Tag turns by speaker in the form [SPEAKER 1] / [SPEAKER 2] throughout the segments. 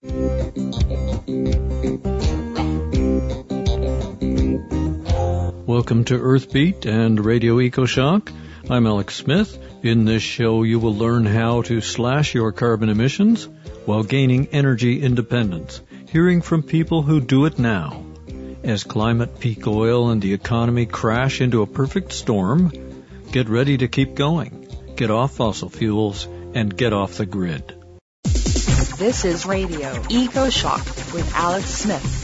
[SPEAKER 1] Welcome to Earthbeat and Radio EcoShock. I'm Alex Smith. In this show, you will learn how to slash your carbon emissions while gaining energy independence, hearing from people who do it now. As climate, peak oil, and the economy crash into a perfect storm, get ready to keep going. Get off fossil fuels and get off the grid.
[SPEAKER 2] This is Radio EcoShock with Alex Smith.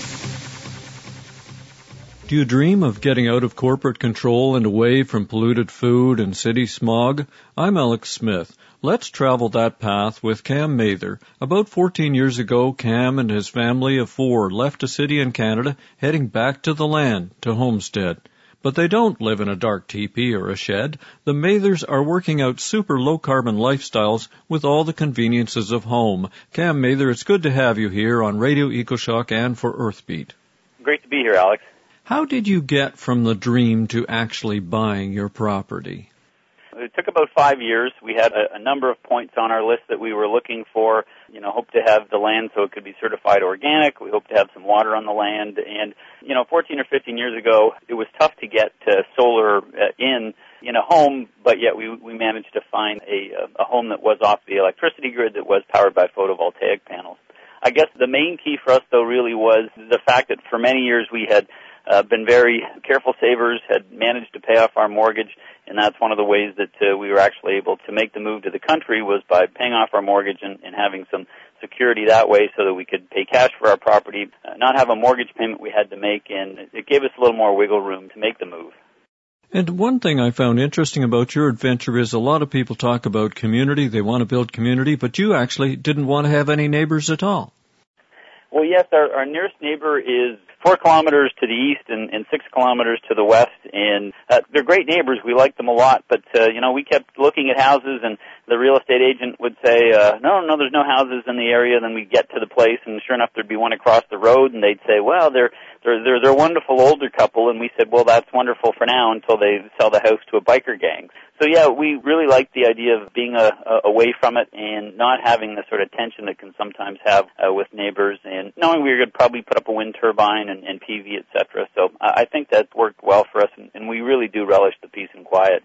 [SPEAKER 1] Do you dream of getting out of corporate control and away from polluted food and city smog? I'm Alex Smith. Let's travel that path with Cam Mather. About 14 years ago, Cam and his family of 4 left a city in Canada, heading back to the land, to Homestead. But they don't live in a dark teepee or a shed. The Mathers are working out super low-carbon lifestyles with all the conveniences of home. Cam Mather, it's good to have you here on Radio EcoShock and for Earthbeat.
[SPEAKER 3] Great to be here, Alex.
[SPEAKER 1] How did you get from the dream to actually buying your property?
[SPEAKER 3] It took about 5 years. We had a number of points on our list that we were looking for. Hope to have the land so it could be certified organic. We hope to have some water on the land. And, 14 or 15 years ago, it was tough to get solar in a home, but yet we managed to find a home that was off the electricity grid, that was powered by photovoltaic panels. I guess the main key for us, though, really was the fact that for many years we had been very careful savers, had managed to pay off our mortgage, and that's one of the ways that we were actually able to make the move to the country, was by paying off our mortgage and having some security that way so that we could pay cash for our property, not have a mortgage payment we had to make, and it gave us a little more wiggle room to make the move.
[SPEAKER 1] And one thing I found interesting about your adventure is a lot of people talk about community, they want to build community, but you actually didn't want to have any neighbors at all.
[SPEAKER 3] Well, yes, our nearest neighbor is 4 kilometers to the east and 6 kilometers to the west, and they're great neighbors. We like them a lot, but, we kept looking at houses, and the real estate agent would say, no, there's no houses in the area. Then we'd get to the place, and sure enough, there'd be one across the road, and they'd say, well, they're a wonderful older couple, and we said, well, that's wonderful for now until they sell the house to a biker gang. So, yeah, we really like the idea of being away from it and not having the sort of tension that can sometimes have with neighbors, and knowing we were going to probably put up a wind turbine and PV, et cetera. So I think that worked well for us, and we really do relish the peace and quiet.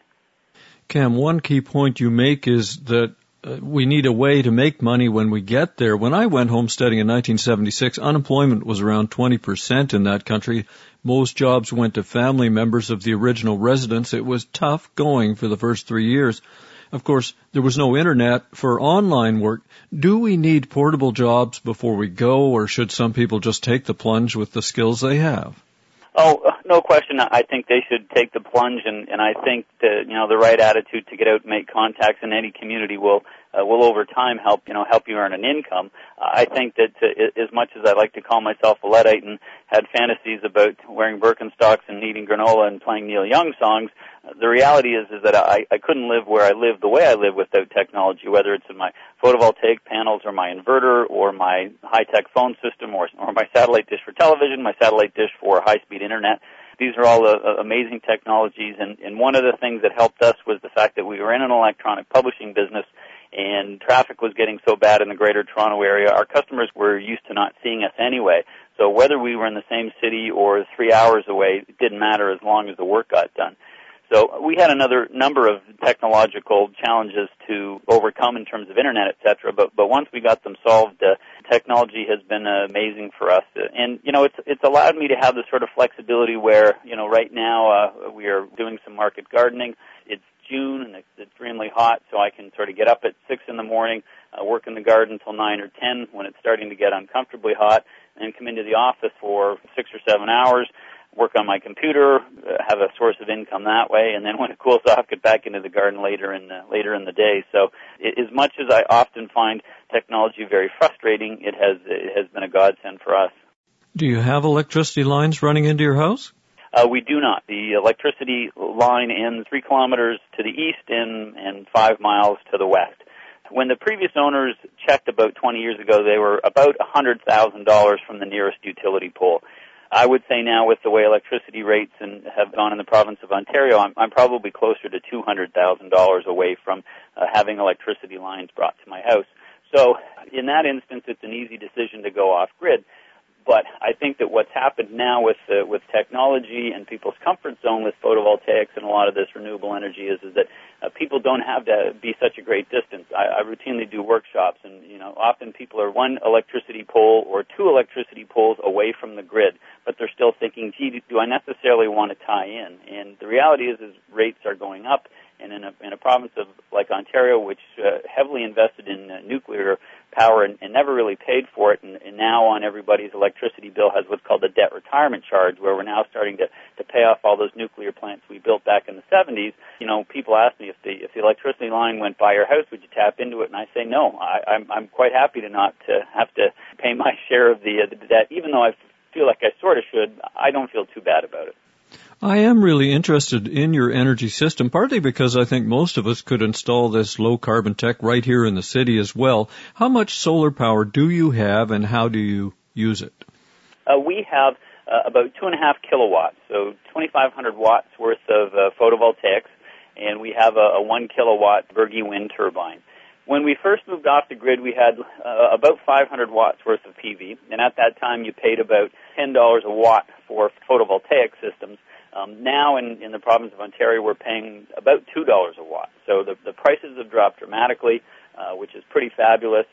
[SPEAKER 1] Cam, one key point you make is that we need a way to make money when we get there. When I went homesteading in 1976, unemployment was around 20% in that country. Most jobs went to family members of the original residents. It was tough going for the first 3 years. Of course, there was no internet for online work. Do we need portable jobs before we go, or should some people just take the plunge with the skills they have?
[SPEAKER 3] Oh, no question. I think they should take the plunge, and I think that, the right attitude to get out and make contacts in any community will over time help you earn an income. I think that as much as I like to call myself a Luddite and had fantasies about wearing Birkenstocks and eating granola and playing Neil Young songs, the reality is that I couldn't live where I live the way I live without technology, whether it's in my photovoltaic panels or my inverter or my high-tech phone system or my satellite dish for television, my satellite dish for high-speed internet. These are all amazing technologies, and one of the things that helped us was the fact that we were in an electronic publishing business, and traffic was getting so bad in the greater Toronto area, our customers were used to not seeing us anyway. So whether we were in the same city or 3 hours away, it didn't matter as long as the work got done. So we had another number of technological challenges to overcome in terms of internet, et cetera, but once we got them solved, technology has been amazing for us. And, it's allowed me to have the sort of flexibility where, right now we are doing some market gardening. It's June and it's extremely hot, so I can sort of get up at 6 in the morning, work in the garden until 9 or 10 when it's starting to get uncomfortably hot, and then come into the office for 6 or 7 hours, work on my computer, have a source of income that way, and then when it cools off, get back into the garden later in the day. So as much as I often find technology very frustrating, it has been a godsend for us.
[SPEAKER 1] Do you have electricity lines running into your house?
[SPEAKER 3] We do not. The electricity line ends 3 kilometers to the east and 5 miles to the west. When the previous owners checked about 20 years ago, they were about $100,000 from the nearest utility pole. I would say now with the way electricity rates have gone in the province of Ontario, I'm probably closer to $200,000 away from having electricity lines brought to my house. So in that instance, it's an easy decision to go off-grid. But I think that what's happened now with technology and people's comfort zone with photovoltaics and a lot of this renewable energy is that people don't have to be such a great distance. I routinely do workshops, and often people are one electricity pole or two electricity poles away from the grid, but they're still thinking, gee, do I necessarily want to tie in? And the reality is rates are going up. And in a province of like Ontario, which heavily invested in nuclear power and never really paid for it, and now on everybody's electricity bill has what's called a debt retirement charge, where we're now starting to pay off all those nuclear plants we built back in the 70s. People ask me if the electricity line went by your house, would you tap into it? And I say no. I'm quite happy to not have to pay my share of the debt, even though I feel like I sort of should. I don't feel too bad about it.
[SPEAKER 1] I am really interested in your energy system, partly because I think most of us could install this low-carbon tech right here in the city as well. How much solar power do you have, and how do you use it?
[SPEAKER 3] We have about 2.5 kilowatts, so 2,500 watts worth of photovoltaics, and we have a 1 kilowatt Berge wind turbine. When we first moved off the grid, we had about 500 watts worth of PV, and at that time you paid about $10 a watt for photovoltaic systems. Now in the province of Ontario, we're paying about $2 a watt. So the prices have dropped dramatically, which is pretty fabulous.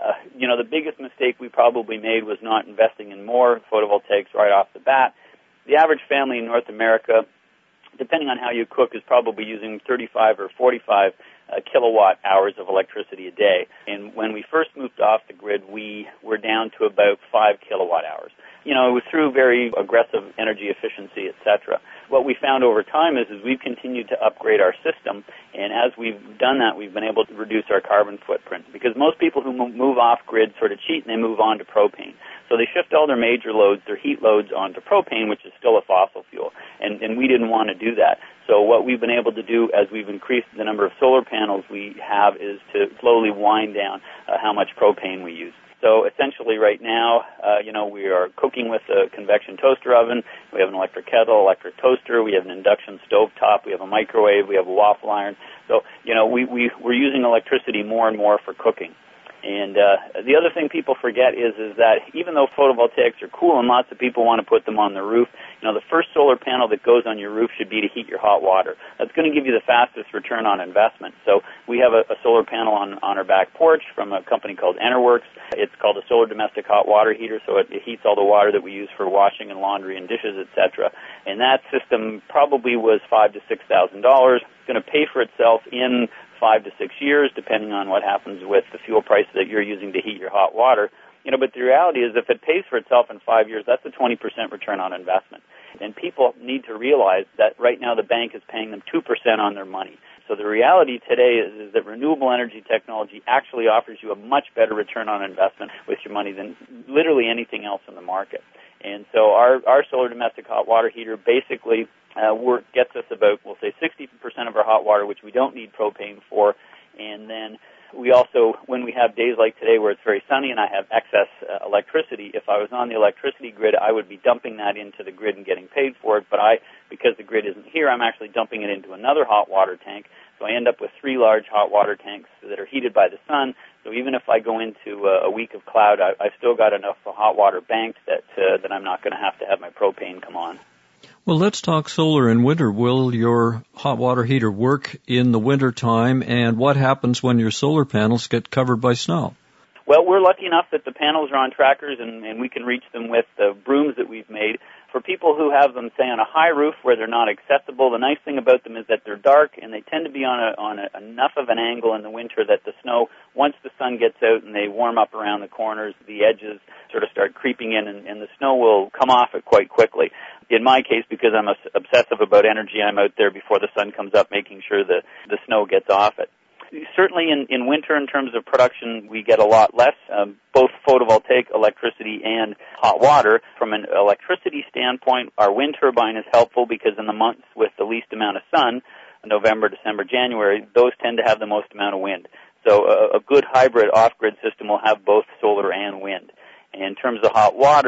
[SPEAKER 3] The biggest mistake we probably made was not investing in more photovoltaics right off the bat. The average family in North America, depending on how you cook, is probably using 35 or 45 kilowatt hours of electricity a day. And when we first moved off the grid, we were down to about 5 kilowatt hours. It was through very aggressive energy efficiency, et cetera. What we found over time is we've continued to upgrade our system, and as we've done that, we've been able to reduce our carbon footprint. Because most people who move off grid sort of cheat and they move on to propane. So they shift all their major loads, their heat loads, onto propane, which is still a fossil fuel. And we didn't want to do that. So what we've been able to do as we've increased the number of solar panels we have is to slowly wind down how much propane we use. So essentially right now, we are cooking with a convection toaster oven. We have an electric kettle, electric toaster. We have an induction stove top. We have a microwave. We have a waffle iron. So, we're using electricity more and more for cooking. And the other thing people forget is that even though photovoltaics are cool and lots of people want to put them on their roof, the first solar panel that goes on your roof should be to heat your hot water. That's going to give you the fastest return on investment. So we have a solar panel on our back porch from a company called Enerworks. It's called a solar domestic hot water heater, so it heats all the water that we use for washing and laundry and dishes, etc. And that system probably was $5,000 to $6,000. It's going to pay for itself in 5 to 6 years, depending on what happens with the fuel price that you're using to heat your hot water. But the reality is if it pays for itself in 5 years, that's a 20% return on investment. And people need to realize that right now the bank is paying them 2% on their money. So the reality today is that renewable energy technology actually offers you a much better return on investment with your money than literally anything else in the market. And so our solar domestic hot water heater basically gets us about, we'll say, 60% of our hot water, which we don't need propane for. And then we also, when we have days like today where it's very sunny and I have excess electricity, if I was on the electricity grid, I would be dumping that into the grid and getting paid for it. But because the grid isn't here, I'm actually dumping it into another hot water tank. So I end up with 3 large hot water tanks that are heated by the sun. So even if I go into a week of cloud, I've still got enough hot water banked that I'm not going to have my propane come on.
[SPEAKER 1] Well, let's talk solar in winter. Will your hot water heater work in the winter time, and what happens when your solar panels get covered by snow?
[SPEAKER 3] Well, we're lucky enough that the panels are on trackers, and we can reach them with the brooms that we've made. For people who have them, say, on a high roof where they're not accessible, the nice thing about them is that they're dark, and they tend to be on enough of an angle in the winter that the snow, once the sun gets out and they warm up around the corners, the edges sort of start creeping in, and the snow will come off it quite quickly. In my case, because I'm obsessive about energy, I'm out there before the sun comes up making sure the snow gets off it. Certainly in winter, in terms of production, we get a lot less, both photovoltaic electricity and hot water. From an electricity standpoint, our wind turbine is helpful because in the months with the least amount of sun, November, December, January, those tend to have the most amount of wind. So a good hybrid off-grid system will have both solar and wind. In terms of hot water,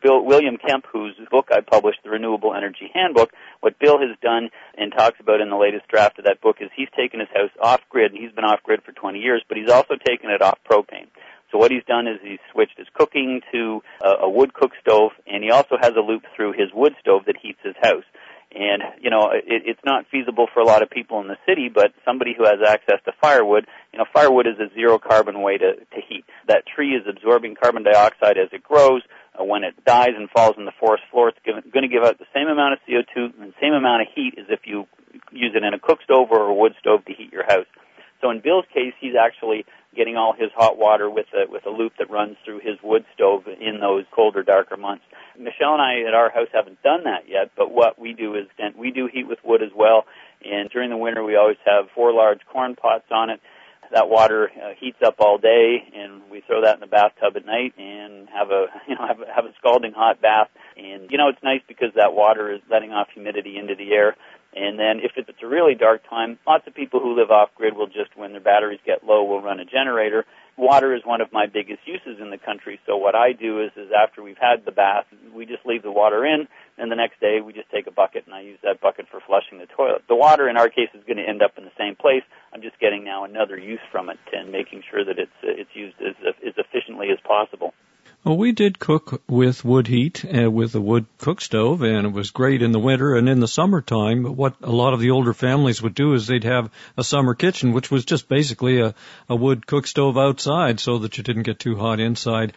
[SPEAKER 3] William Kemp, whose book I published, The Renewable Energy Handbook, what Bill has done and talks about in the latest draft of that book is he's taken his house off-grid, and he's been off-grid for 20 years, but he's also taken it off propane. So what he's done is he's switched his cooking to a wood cook stove, and he also has a loop through his wood stove that heats his house. And, it's not feasible for a lot of people in the city, but somebody who has access to firewood, firewood is a zero-carbon way to heat. That tree is absorbing carbon dioxide as it grows. When it dies and falls in the forest floor, it's going to give out the same amount of CO2 and the same amount of heat as if you use it in a cook stove or a wood stove to heat your house. So in Bill's case, he's actually getting all his hot water with a loop that runs through his wood stove in those colder, darker months. Michelle and I at our house haven't done that yet, but what we do is we do heat with wood as well, and during the winter we always have 4 large corn pots on it. That water heats up all day, and we throw that in the bathtub at night and have a scalding hot bath. And it's nice because that water is letting off humidity into the air. And then if it's a really dark time, lots of people who live off-grid will just, when their batteries get low, will run a generator. Water is one of my biggest uses in the country, so what I do is after we've had the bath, we just leave the water in, and the next day we just take a bucket, and I use that bucket for flushing the toilet. The water, in our case, is going to end up in the same place. I'm just getting now another use from it and making sure that it's used as efficiently as possible.
[SPEAKER 1] Well, we did cook with wood heat, with a wood cook stove, and it was great in the winter. And in the summertime, what a lot of the older families would do is they'd have a summer kitchen, which was just basically a wood cook stove outside so that you didn't get too hot inside.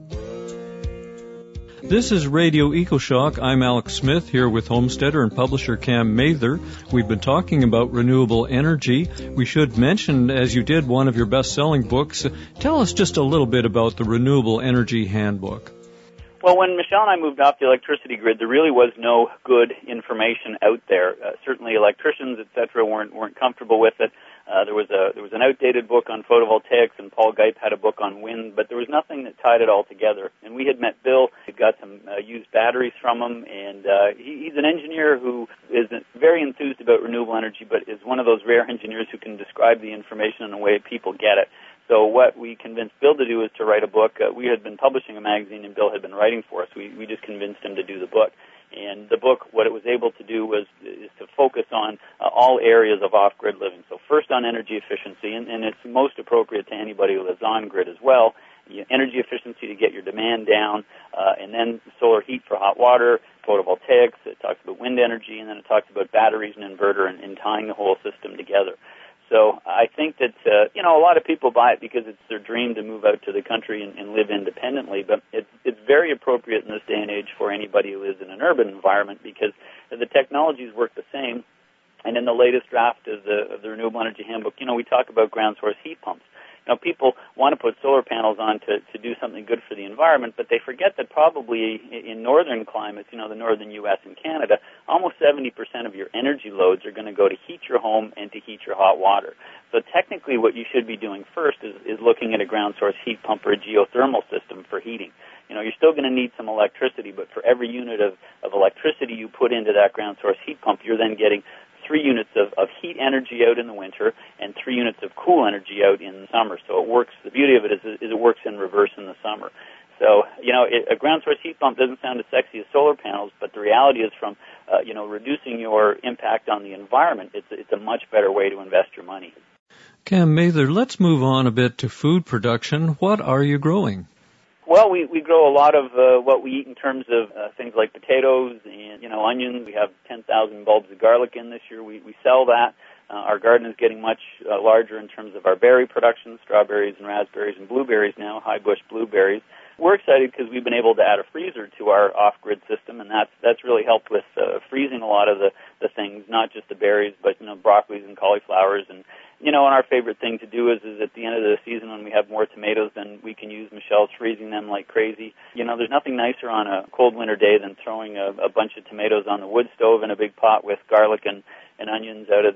[SPEAKER 1] This is Radio EcoShock. I'm Alex Smith here with homesteader and publisher Cam Mather. We've been talking about renewable energy. We should mention, as you did one of your best-selling books, tell us just a little bit about the Renewable Energy Handbook.
[SPEAKER 3] Well, when Michelle and I moved off the electricity grid, there really was no good information out there. Certainly electricians, et cetera, weren't comfortable with it. There was an outdated book on photovoltaics, and Paul Geip had a book on wind, but there was nothing that tied it all together. And we had met Bill. We got some used batteries from him, and he's an engineer who is very enthused about renewable energy, but is one of those rare engineers who can describe the information in a way people get it. So what we convinced Bill to do is to write a book. We had been publishing a magazine, and Bill had been writing for us. We just convinced him to do the book. And the book, what it was able to do is to focus on all areas of off-grid living. So first on energy efficiency, and it's most appropriate to anybody who lives on-grid as well. Energy efficiency to get your demand down, and then solar heat for hot water, photovoltaics. It talks about wind energy, and then it talks about batteries and inverter and tying the whole system together. So I think that, a lot of people buy it because it's their dream to move out to the country and live independently, but it's very appropriate in this day and age for anybody who lives in an urban environment because the technologies work the same. And in the latest draft of the Renewable Energy Handbook, we talk about ground source heat pumps. People want to put solar panels on to do something good for the environment, but they forget that probably in northern climates, the northern U.S. and Canada, almost 70% of your energy loads are going to go to heat your home and to heat your hot water. So technically what you should be doing first is looking at a ground source heat pump or a geothermal system for heating. You're still going to need some electricity, but for every unit of electricity you put into that ground source heat pump, you're then getting 3 units of heat energy out in the winter and 3 units of cool energy out in the summer. So it works. The beauty of it is it works in reverse in the summer. So, a ground source heat pump doesn't sound as sexy as solar panels, but the reality is from, reducing your impact on the environment, it's a much better way to invest your money.
[SPEAKER 1] Cam Mather, let's move on a bit to food production. What are you growing?
[SPEAKER 3] Well, we grow a lot of what we eat in terms of things like potatoes and, onions. We have 10,000 bulbs of garlic in this year. We sell that. Our garden is getting much larger in terms of our berry production, strawberries and raspberries and blueberries now, high bush blueberries. We're excited because we've been able to add a freezer to our off-grid system, and that's really helped with freezing a lot of the things, not just the berries, but, broccolis and cauliflowers. And our favorite thing to do is at the end of the season when we have more tomatoes, then we can use Michelle's freezing them like crazy. There's nothing nicer on a cold winter day than throwing a bunch of tomatoes on the wood stove in a big pot with garlic and onions out of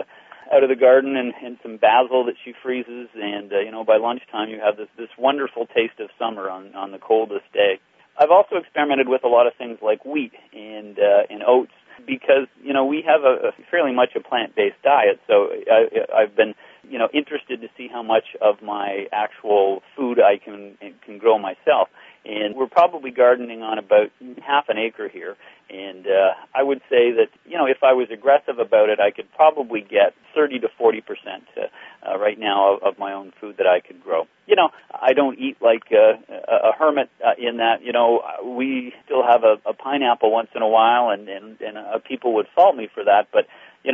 [SPEAKER 3] the garden and some basil that she freezes, and by lunchtime you have this wonderful taste of summer on the coldest day. I've also experimented with a lot of things like wheat and oats because we have a fairly much a plant-based diet, so I've been interested to see how much of my actual food I can grow myself. and we're probably gardening on about half an acre here. And I would say that, if I was aggressive about it, I could probably get 30 to 40% right now of my own food that I could grow. I don't eat like a hermit in that, we still have a pineapple once in a while, and people would fault me for that, but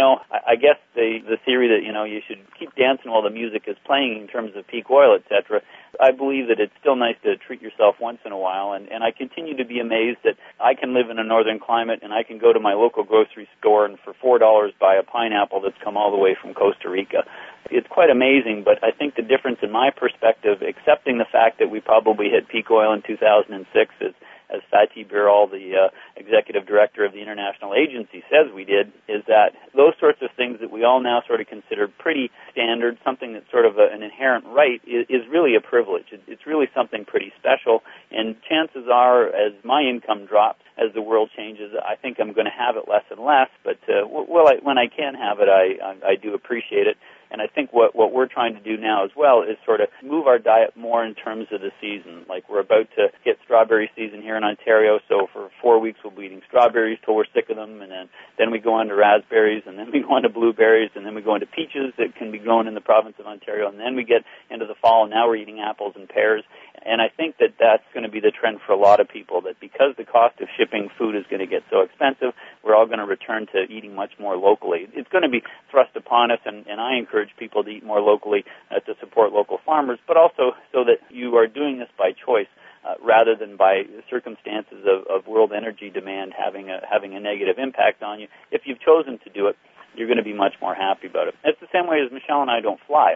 [SPEAKER 3] I guess the theory that, you should keep dancing while the music is playing in terms of peak oil, etc., I believe that it's still nice to treat yourself once in a while, and I continue to be amazed that I can live in a northern climate and I can go to my local grocery store and for $4 buy a pineapple that's come all the way from Costa Rica. It's quite amazing, but I think the difference in my perspective, accepting the fact that we probably hit peak oil in 2006 as Fatih Birol, the executive director of the International Agency, says we did, is that those sorts of things that we all now sort of consider pretty standard, something that's sort of an inherent right, is really a privilege. It's really something pretty special, and chances are, as my income drops, as the world changes, I think I'm going to have it less and less, but when I can have it, I do appreciate it. And I think what we're trying to do now as well is sort of move our diet more in terms of the season. Like we're about to get strawberry season here in Ontario, so for 4 weeks we'll be eating strawberries till we're sick of them, and then we go on to raspberries, and then we go on to blueberries, and then we go into peaches that can be grown in the province of Ontario, and then we get into the fall, and now we're eating apples and pears. And I think that that's going to be the trend for a lot of people, that because the cost of shipping food is going to get so expensive, we're all going to return to eating much more locally. It's going to be thrust upon us, and I encourage people to eat more locally to support local farmers, but also so that you are doing this by choice rather than by circumstances of world energy demand having a negative impact on you. If you've chosen to do it, you're going to be much more happy about it. It's the same way as Michelle and I don't fly.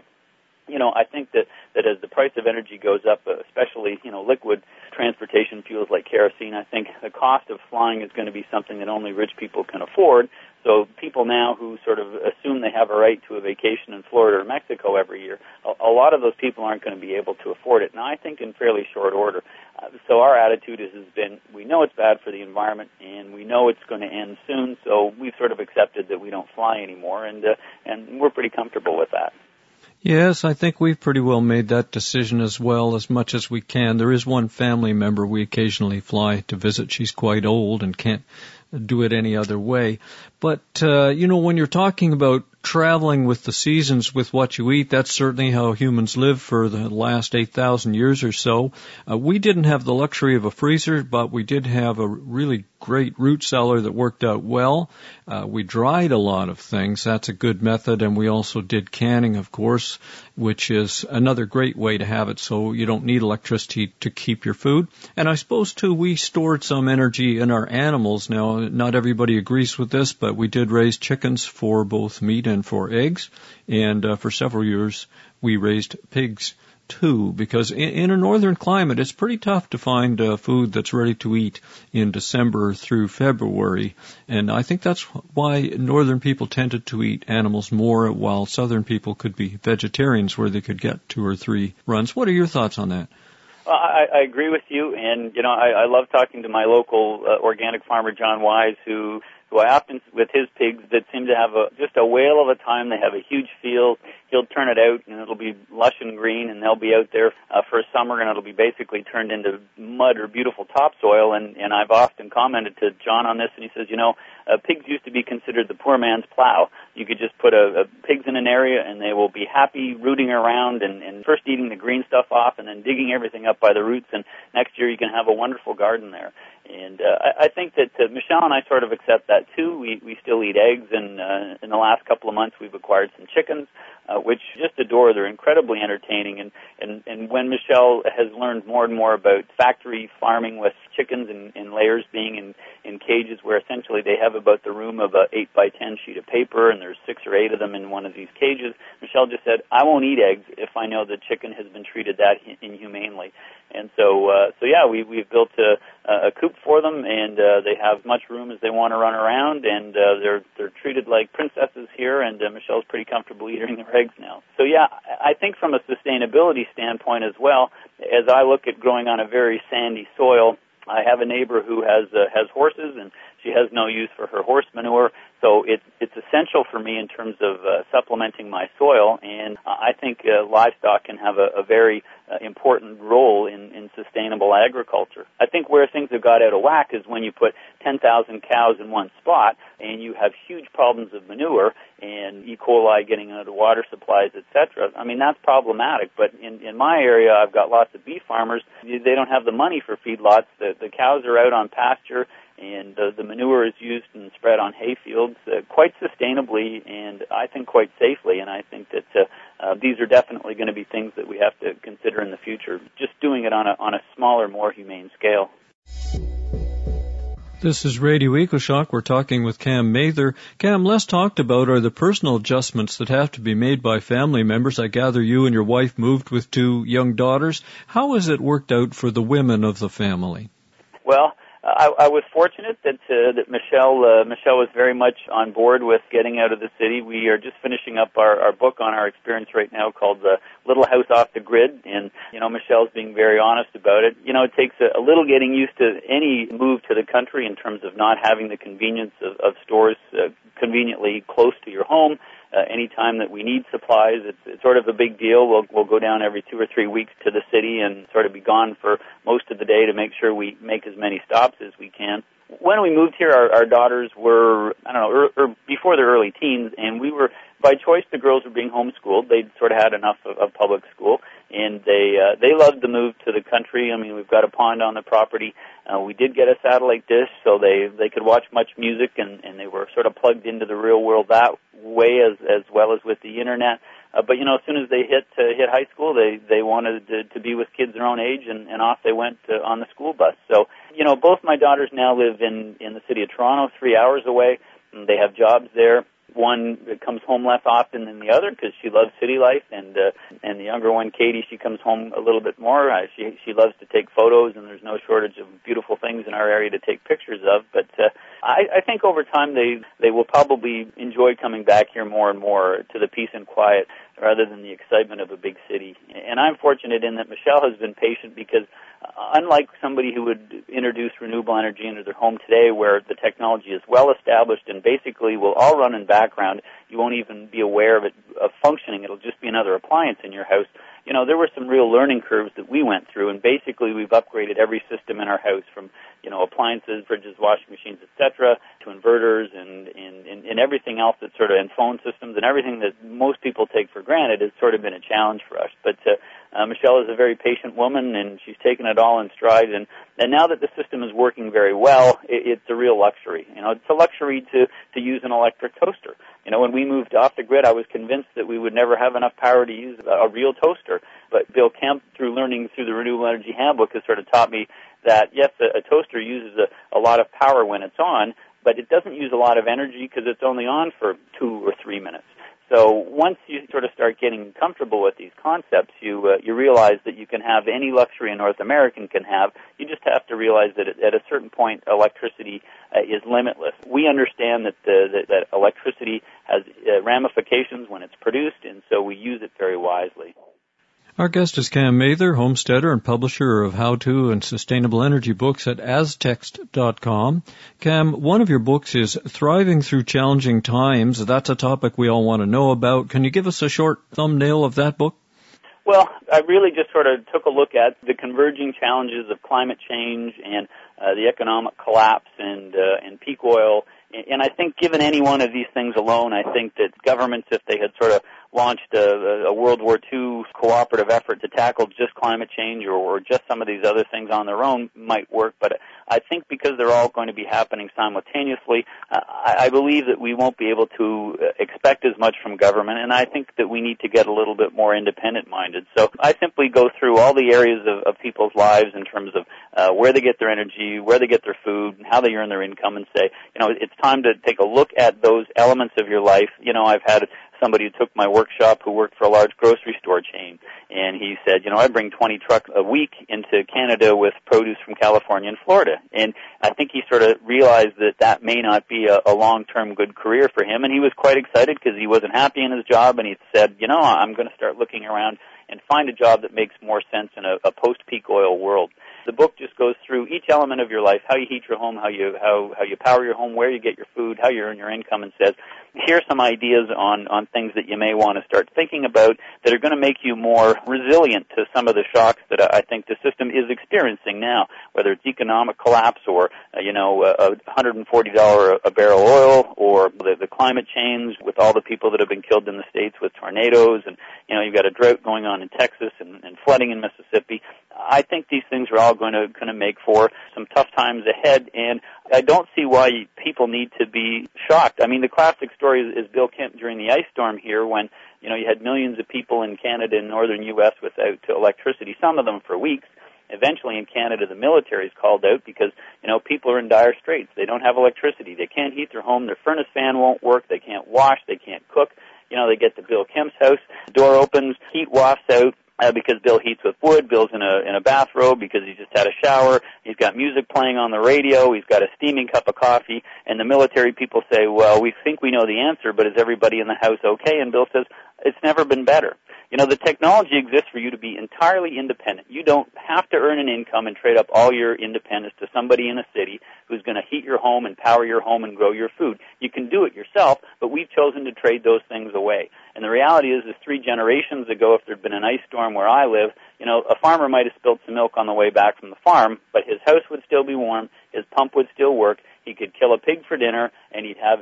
[SPEAKER 3] I think that as the price of energy goes up, especially, liquid transportation fuels like kerosene, I think the cost of flying is going to be something that only rich people can afford. So people now who sort of assume they have a right to a vacation in Florida or Mexico every year, a lot of those people aren't going to be able to afford it, and I think in fairly short order. So our attitude has been, we know it's bad for the environment, and we know it's going to end soon, so we've sort of accepted that we don't fly anymore, and we're pretty comfortable with that.
[SPEAKER 1] Yes, I think we've pretty well made that decision as well, as much as we can. There is one family member we occasionally fly to visit. She's quite old and can't do it any other way. But, when you're talking about traveling with the seasons with what you eat, that's certainly how humans live for the last 8,000 years or so. We didn't have the luxury of a freezer, but we did have a really great root cellar that worked out well. We dried a lot of things. That's a good method. And we also did canning, of course, which is another great way to have it so you don't need electricity to keep your food. And I suppose, too, we stored some energy in our animals. Now, not everybody agrees with this, but we did raise chickens for both meat and for eggs. And for several years, we raised pigs too, because in a northern climate, it's pretty tough to find food that's ready to eat in December through February. And I think that's why northern people tended to eat animals more, while southern people could be vegetarians where they could get 2 or 3 runs. What are your thoughts on that?
[SPEAKER 3] Well, I agree with you, and, I love talking to my local organic farmer, John Wise, who I often, with his pigs that seem to have just a whale of a time. They have a huge field. He'll turn it out, and it'll be lush and green, and they'll be out there for a summer, and it'll be basically turned into mud or beautiful topsoil. And I've often commented to John on this, and he says, pigs used to be considered the poor man's plow. You could just put pigs in an area, and they will be happy rooting around and first eating the green stuff off and then digging everything up by the roots, and next year you can have a wonderful garden there. And I think that Michelle and I sort of accept that too. We still eat eggs, and in the last couple of months we've acquired some chickens, which just adore. They're incredibly entertaining. And when Michelle has learned more and more about factory farming with chickens in layers being in cages where essentially they have about the room of a 8x10 sheet of paper, and there's 6 or 8 of them in one of these cages, Michelle just said, I won't eat eggs if I know the chicken has been treated that inhumanely. And so we've built a coop for them, and they have as much room as they want to run around, and they're treated like princesses here, and Michelle's pretty comfortable eating their eggs now. So I think from a sustainability standpoint as well, as I look at growing on a very sandy soil, I have a neighbor who has horses, and She has no use for her horse manure. So it's essential for me in terms of supplementing my soil, and I think livestock can have a very important role in sustainable agriculture. I think where things have got out of whack is when you put 10,000 cows in one spot and you have huge problems of manure and E. coli getting into the water supplies, etc. I mean, that's problematic, but in my area, I've got lots of beef farmers. They don't have the money for feedlots. The cows are out on pasture, and the manure is used and spread on hay fields quite sustainably and I think quite safely. And I think that these are definitely going to be things that we have to consider in the future, just doing it on a smaller, more humane scale.
[SPEAKER 1] This is Radio EcoShock. We're talking with Cam Mather. Cam, less talked about are the personal adjustments that have to be made by family members. I gather you and your wife moved with 2 young daughters. How has it worked out for the women of the family?
[SPEAKER 3] Well, I was fortunate that Michelle was very much on board with getting out of the city. We are just finishing up our book on our experience right now called Little House Off the Grid, and Michelle's being very honest about it. It takes a little getting used to any move to the country in terms of not having the convenience of stores conveniently close to your home. Anytime that we need supplies, it's sort of a big deal. We'll go down every 2 or 3 weeks to the city and sort of be gone for most of the day to make sure we make as many stops as we can. When we moved here, our daughters were, before their early teens, and we were, by choice, the girls were being homeschooled. They'd sort of had enough of public school, and they loved the move to the country. I mean, we've got a pond on the property. We did get a satellite dish, so they could watch much music, and they were sort of plugged into the real world that way as well as with the internet. But as soon as they hit high school, they wanted to be with kids their own age, and off they went on the school bus. So both my daughters now live in the city of Toronto, 3 hours away. And they have jobs there. One comes home less often than the other because she loves city life, and the younger one, Katie, she comes home a little bit more. She loves to take photos, and there's no shortage of beautiful things in our area to take pictures of. But I think over time they will probably enjoy coming back here more and more to the peace and quiet rather than the excitement of a big city. And I'm fortunate in that Michelle has been patient because unlike somebody who would introduce renewable energy into their home today where the technology is well established and basically will all run in background, you won't even be aware of it functioning. It'll just be another appliance in your house. There were some real learning curves that we went through, and basically we've upgraded every system in our house from, appliances, fridges, washing machines, etc., to inverters and everything else that's sort of in phone systems, and everything that most people take for granted has sort of been a challenge for us. But Michelle is a very patient woman, and she's taken it all in stride. And now that the system is working very well, it's a real luxury. It's a luxury to use an electric toaster. When we moved off the grid, I was convinced that we would never have enough power to use a real toaster. But Bill Kemp, through learning through the Renewable Energy Handbook, has sort of taught me that, yes, a toaster uses a lot of power when it's on, but it doesn't use a lot of energy because it's only on for 2 or 3 minutes. So once you sort of start getting comfortable with these concepts, you realize that you can have any luxury a North American can have. You just have to realize that at a certain point, electricity is limitless. We understand that electricity has ramifications when it's produced, and so we use it very wisely.
[SPEAKER 1] Our guest is Cam Mather, homesteader and publisher of how-to and sustainable energy books at aztext.com. Cam, one of your books is Thriving Through Challenging Times. That's a topic we all want to know about. Can you give us a short thumbnail of that book?
[SPEAKER 3] Well, I really just sort of took a look at the converging challenges of climate change and the economic collapse and peak oil. And I think given any one of these things alone, I think that governments, if they had sort of launched a World War II cooperative effort to tackle just climate change or just some of these other things on their own might work. But I think because they're all going to be happening simultaneously, I believe that we won't be able to expect as much from government, and I think that we need to get a little bit more independent-minded. So I simply go through all the areas of people's lives in terms of where they get their energy, where they get their food, and how they earn their income, and say, it's time to take a look at those elements of your life. I've had somebody who took my workshop who worked for a large grocery store chain, and he said, I bring 20 trucks a week into Canada with produce from California and Florida. And I think he sort of realized that may not be a long-term good career for him, and he was quite excited because he wasn't happy in his job, and he said, I'm going to start looking around and find a job that makes more sense in a post-peak oil world. The book just goes through each element of your life, how you heat your home, how you power your home, where you get your food, how you earn your income, and says, here's some ideas on things that you may want to start thinking about that are going to make you more resilient to some of the shocks that I think the system is experiencing now, whether it's economic collapse or, $140 a barrel oil, or the climate change with all the people that have been killed in the States with tornadoes, and, you've got a drought going on in Texas and flooding in Mississippi. I think these things are all going to make for some tough times ahead, and I don't see why people need to be shocked. I mean, the classic story is Bill Kemp during the ice storm here when, you had millions of people in Canada and northern U.S. without electricity, some of them for weeks. Eventually in Canada, the military is called out because, people are in dire straits. They don't have electricity. They can't heat their home. Their furnace fan won't work. They can't wash. They can't cook. They get to Bill Kemp's house. The door opens. Heat wafts out. Because Bill heats with wood. Bill's in a bathrobe because he just had a shower. He's got music playing on the radio. He's got a steaming cup of coffee. And the military people say, well, we think we know the answer, but is everybody in the house okay? And Bill says, it's never been better. The technology exists for you to be entirely independent. You don't have to earn an income and trade up all your independence to somebody in a city who's going to heat your home and power your home and grow your food. You can do it yourself, but we've chosen to trade those things away. And the reality is 3 generations ago, if there'd been an ice storm where I live, a farmer might have spilled some milk on the way back from the farm, but his house would still be warm, his pump would still work, he could kill a pig for dinner, and he'd have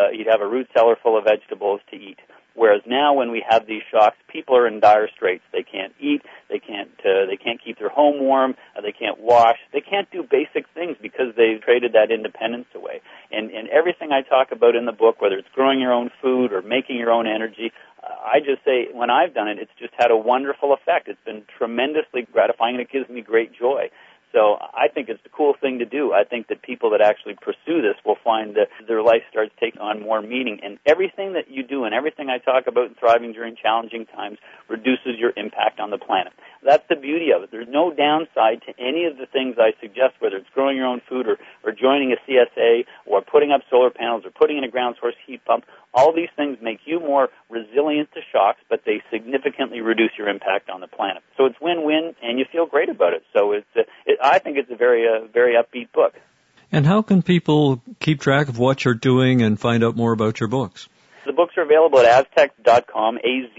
[SPEAKER 3] a root cellar full of vegetables to eat. Whereas now, when we have these shocks, people are in dire straits. They can't eat. They can't keep their home warm. They can't wash. They can't do basic things because they've traded that independence away. And everything I talk about in the book, whether it's growing your own food or making your own energy, I just say when I've done it, it's just had a wonderful effect. It's been tremendously gratifying, and it gives me great joy. So I think it's the cool thing to do. I think that people that actually pursue this will find that their life starts taking on more meaning. And everything that you do and everything I talk about in thriving during challenging times reduces your impact on the planet. That's the beauty of it. There's no downside to any of the things I suggest, whether it's growing your own food or joining a CSA or putting up solar panels or putting in a ground source heat pump. All these things make you more resilient to shocks, but they significantly reduce your impact on the planet. So it's win-win, and you feel great about it. So I think it's a very upbeat book.
[SPEAKER 1] And how can people keep track of what you're doing and find out more about your books?
[SPEAKER 3] The books are available at aztext.com,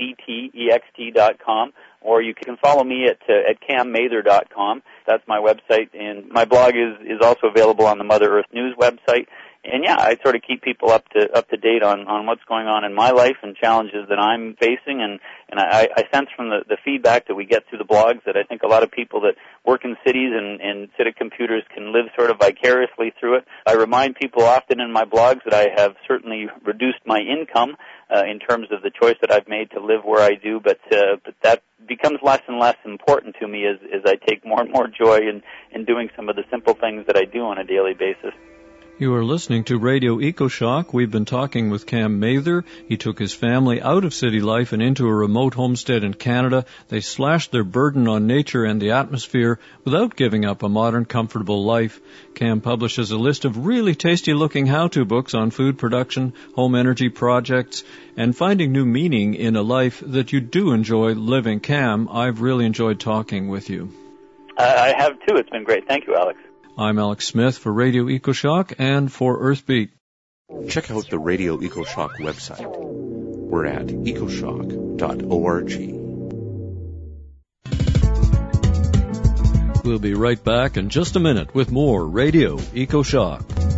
[SPEAKER 3] aztext.com, or you can follow me at cammather.com. That's my website, and my blog is also available on the Mother Earth News website. And yeah, I sort of keep people up to date on what's going on in my life and challenges that I'm facing, and I sense from the feedback that we get through the blogs that I think a lot of people that work in cities and sit at computers can live sort of vicariously through it. I remind people often in my blogs that I have certainly reduced my income in terms of the choice that I've made to live where I do, but that becomes less and less important to me as I take more and more joy in doing some of the simple things that I do on a daily basis.
[SPEAKER 1] You are listening to Radio EcoShock. We've been talking with Cam Mather. He took his family out of city life and into a remote homestead in Canada. They slashed their burden on nature and the atmosphere without giving up a modern, comfortable life. Cam publishes a list of really tasty-looking how-to books on food production, home energy projects, and finding new meaning in a life that you do enjoy living. Cam, I've really enjoyed talking with you.
[SPEAKER 3] I have too. It's been great. Thank you, Alex.
[SPEAKER 1] I'm Alex Smith for Radio EcoShock and for Earthbeat.
[SPEAKER 4] Check out the Radio EcoShock website. We're at ecoshock.org.
[SPEAKER 1] We'll be right back in just a minute with more Radio EcoShock.